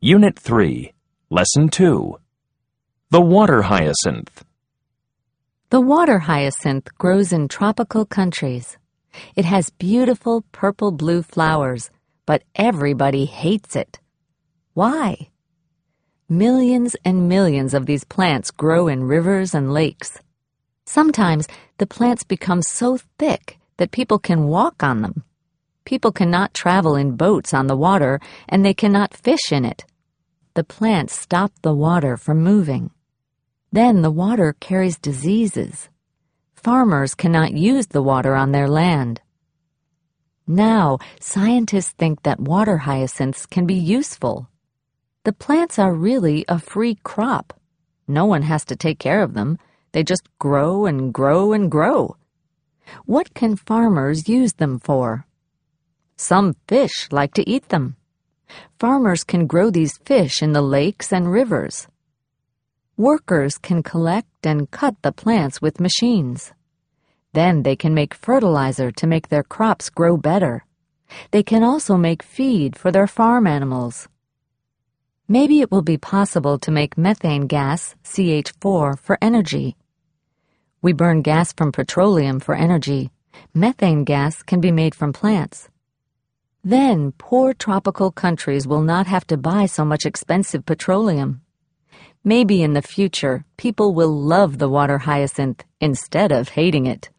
Unit 3, Lesson 2. The water hyacinth. The water hyacinth grows in tropical countries. It has beautiful purple-blue flowers, but everybody hates it. Why? Millions and millions of these plants grow in rivers and lakes. Sometimes the plants become so thick that people can walk on them. People cannot travel in boats on the water, and they cannot fish in it. The plants stop the water from moving. Then the water carries diseases. Farmers cannot use the water on their land. Now, scientists think that water hyacinths can be useful. The plants are really a free crop. No one has to take care of them. They just grow and grow and grow. What can farmers use them for? Some fish like to eat them. Farmers can grow these fish in the lakes and rivers. Workers can collect and cut the plants with machines. Then they can make fertilizer to make their crops grow better. They can also make feed for their farm animals. Maybe it will be possible to make methane gas, CH4, for energy. We burn gas from petroleum for energy. Methane gas can be made from plants. Then poor tropical countries will not have to buy so much expensive petroleum. Maybe in the future, people will love the water hyacinth instead of hating it.